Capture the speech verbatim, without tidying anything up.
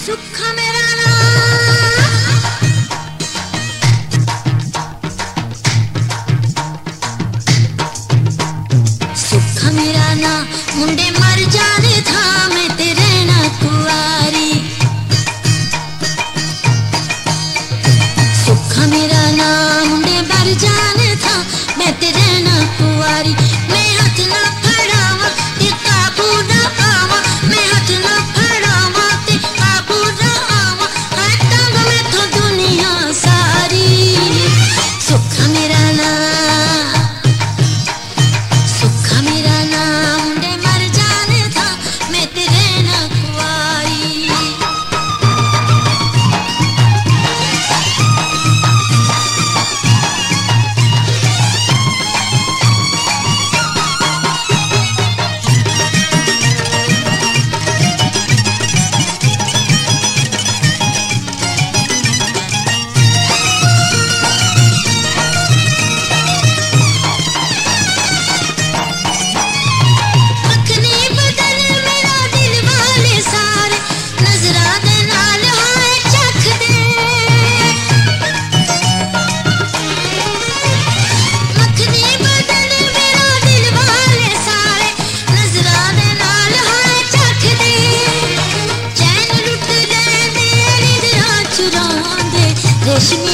सुख मेरा नाम सुख मेरा ना मुंडे मर जाने था मैं तेरे ना कुआरी सुख मेरा ना मुंडे मर जाने था मैं तेरे ना कुआरी मैं हाथ ना फड़ावा ते काबू ना आवा मैं हाथ ना फड़ावा ते काबू ना आवा है तंग में तो दुनिया सारी सुख मेरा ना सुख मेरा ना मुंडे मर जाने था मैं तेरे ना कुआरी रेशमी